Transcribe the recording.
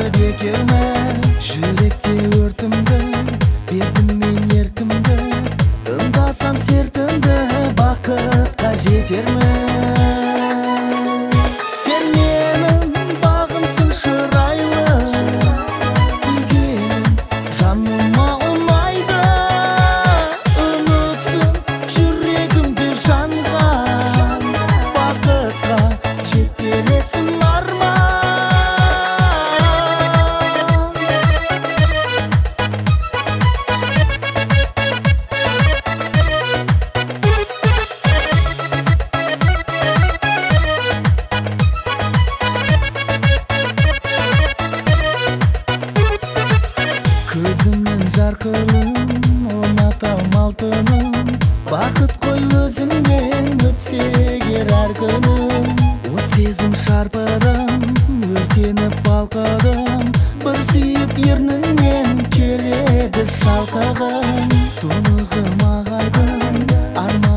болмады бекер ме? Жүректе өртімді бердім мен еркімді, тыңдасам сертімді бақытқа жетермін. Сен менің бағымсың шырайлы, гүлгенім жаныма ұнайды. Ұмытсын жүрегімді жанға, бақытқа жетелесін арман. Көзімнің жарқылын ұнатам алтыным, бақыт қой өзіңнен өтсе егер әр күнім. От сезім шарпыдым, өртеніп балқыдым, бір сүйіп ерніңнен келеді шалқығым. Тұнығым ағайдым, арман